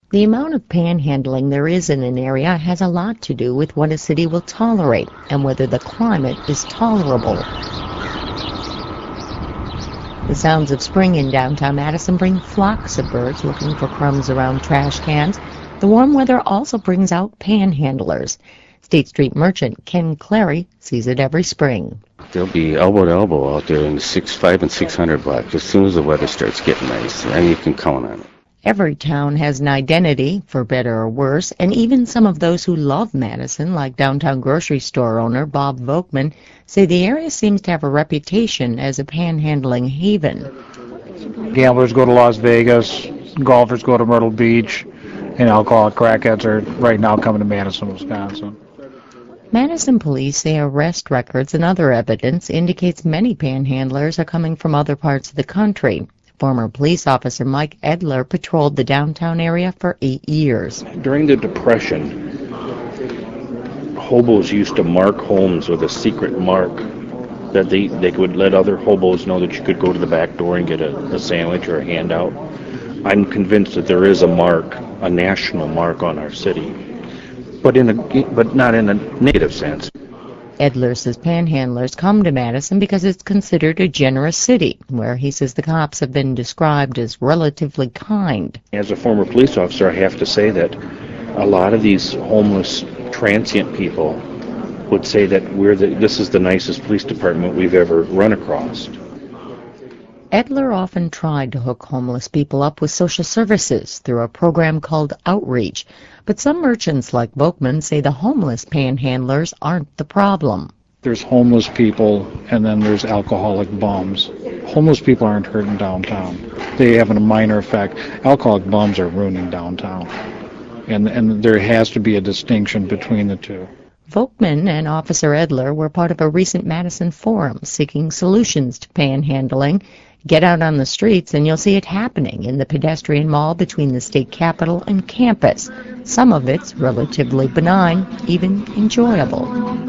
The amount of panhandling there is in an area has a lot to do with what a city will tolerate and whether the climate is tolerable. The sounds of spring in downtown Madison bring flocks of birds looking for crumbs around trash cans. The warm weather also brings out panhandlers. State Street merchant Ken Clary sees it every spring. They'll be elbow to elbow out there in the 5 and 600 block as soon as the weather starts getting nice, and you can count on it. Every town has an identity, for better or worse, and even some of those who love Madison, like downtown grocery store owner Bob Volkman, say the area seems to have a reputation as a panhandling haven. Gamblers go to Las Vegas, golfers go to Myrtle Beach, and alcoholic crackheads are right now coming to Madison, Wisconsin. Madison police say arrest records and other evidence indicates many panhandlers are coming from other parts of the country. Former police officer Mike Edler patrolled the downtown area for 8 years. During the Depression, hobos used to mark homes with a secret mark that they would let other hobos know that you could go to the back door and get a sandwich or a handout. I'm convinced that there is a mark, a national mark on our city, but not in a negative sense. Edler says panhandlers come to Madison because it's considered a generous city, where he says the cops have been described as relatively kind. As a former police officer, I have to say that a lot of these homeless transient people would say that this is the nicest police department we've ever run across. Edler often tried to hook homeless people up with social services through a program called Outreach, but some merchants like Volkman say the homeless panhandlers aren't the problem. There's homeless people, and then there's alcoholic bums. Homeless people aren't hurting downtown. They have a minor effect. Alcoholic bums are ruining downtown, and there has to be a distinction between the two. Volkman and Officer Edler were part of a recent Madison forum seeking solutions to panhandling. Get out on the streets and you'll see it happening in the pedestrian mall between the state capitol and campus. Some of it's relatively benign, even enjoyable.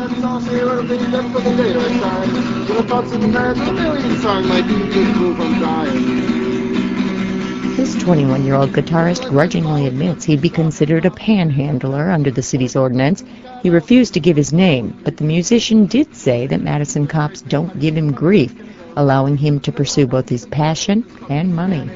This 21-year-old guitarist grudgingly admits he'd be considered a panhandler under the city's ordinance. He refused to give his name, but the musician did say that Madison cops don't give him grief, allowing him to pursue both his passion and money.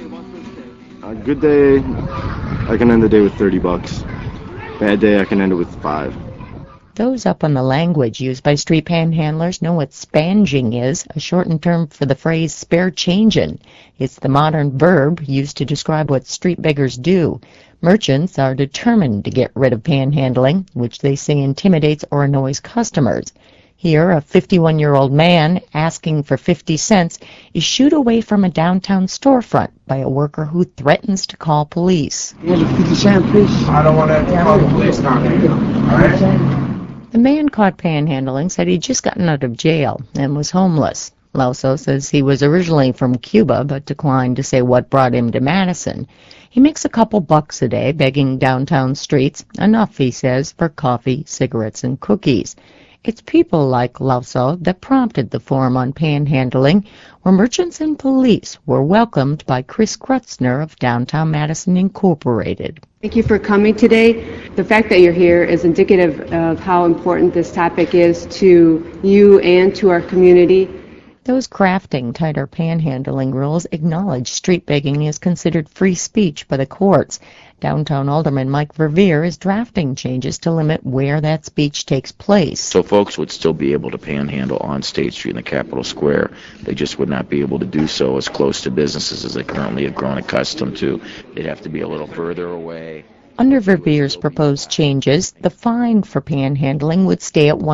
A good day, I can end the day with $30. Bad day, I can end it with $5. Those up on the language used by street panhandlers know what spanging is, a shortened term for the phrase spare changin'. It's the modern verb used to describe what street beggars do. Merchants are determined to get rid of panhandling, which they say intimidates or annoys customers. Here, a 51-year-old man asking for 50 cents is shooed away from a downtown storefront by a worker who threatens to call police. Here's a 50 cent, please. I don't want to call the police on you. All right? The man caught panhandling said he'd just gotten out of jail and was homeless. Lauso says he was originally from Cuba but declined to say what brought him to Madison. He makes a couple bucks a day begging downtown streets, enough, he says, for coffee, cigarettes, and cookies. It's people like Lauso that prompted the forum on panhandling, where merchants and police were welcomed by Chris Krutzner of Downtown Madison Incorporated. Thank you for coming today. The fact that you're here is indicative of how important this topic is to you and to our community. Those crafting tighter panhandling rules acknowledge street begging is considered free speech by the courts. Downtown Alderman Mike Verveer is drafting changes to limit where that speech takes place. So folks would still be able to panhandle on State Street in the Capitol Square. They just would not be able to do so as close to businesses as they currently have grown accustomed to. They'd have to be a little further away. Under Verveer's proposed changes, the fine for panhandling would stay at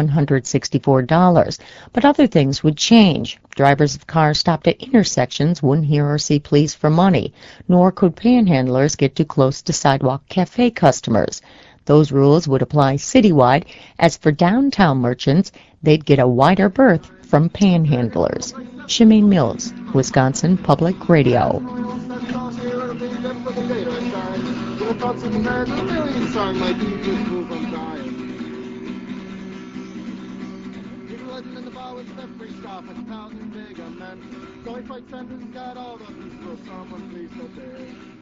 $164, but other things would change. Drivers of cars stopped at intersections wouldn't hear or see police for money, nor could panhandlers get too close to sidewalk cafe customers. Those rules would apply citywide. As for downtown merchants, they'd get a wider berth from panhandlers. Shemaine Mills, Wisconsin Public Radio. Going fight sentence got all the peaceful someone please obey.